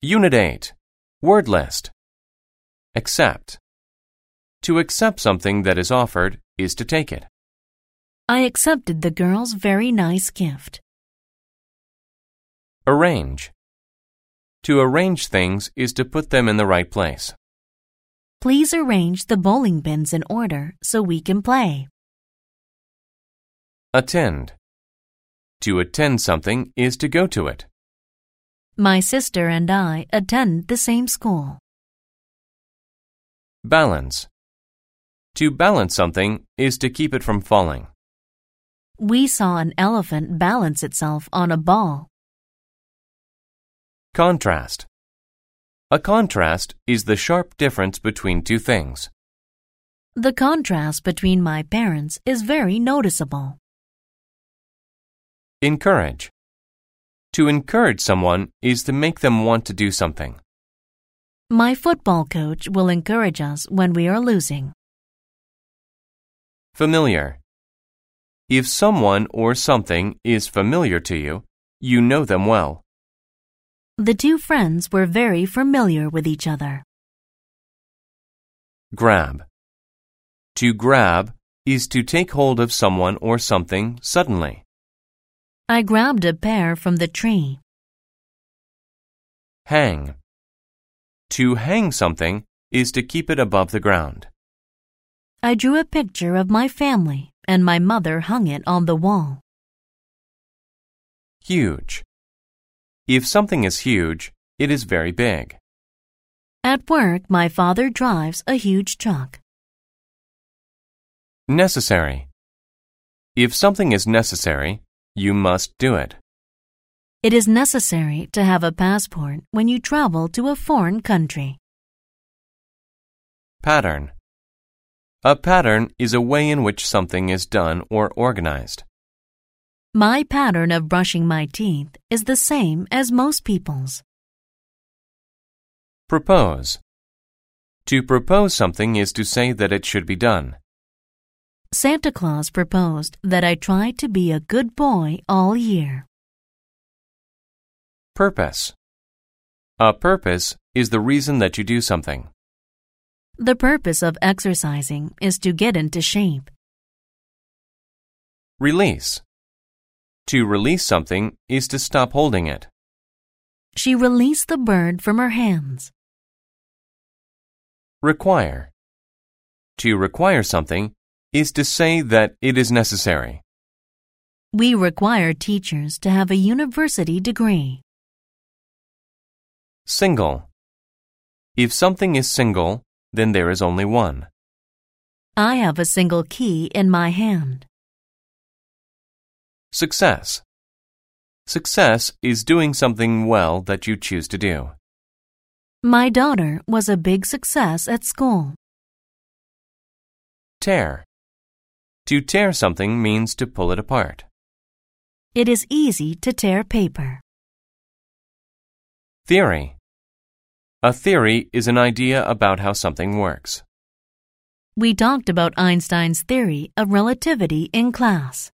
Unit 8. Word list. Accept. To accept something that is offered is to take it. I accepted the girl's very nice gift. Arrange. To arrange things is to put them in the right place. Please arrange the bowling pins in order so we can play. Attend. To attend something is to go to it. My sister and I attend the same school. Balance. To balance something is to keep it from falling. We saw an elephant balance itself on a ball. Contrast. A contrast is the sharp difference between two things. The contrast between my parents is very noticeable. Encourage. To encourage someone is to make them want to do something. My football coach will encourage us when we are losing. Familiar. If someone or something is familiar to you, you know them well. The two friends were very familiar with each other. Grab. To grab is to take hold of someone or something suddenly. I grabbed a pear from the tree. Hang. To hang something is to keep it above the ground. I drew a picture of my family and my mother hung it on the wall. Huge. If something is huge, it is very big. At work, my father drives a huge truck. Necessary. If something is necessary, you must do it. It is necessary to have a passport when you travel to a foreign country. Pattern. A pattern is a way in which something is done or organized. My pattern of brushing my teeth is the same as most people's. Propose. To propose something is to say that it should be done. Santa Claus proposed that I try to be a good boy all year. Purpose. A purpose is the reason that you do something. The purpose of exercising is to get into shape. Release. To release something is to stop holding it. She released the bird from her hands. Require. To require something is to say that it is necessary. We require teachers to have a university degree. Single. If something is single, then there is only one. I have a single key in my hand. Success. Success is doing something well that you choose to do. My daughter was a big success at school. Tear. To tear something means to pull it apart. It is easy to tear paper. Theory. A theory is an idea about how something works. We talked about Einstein's theory of relativity in class.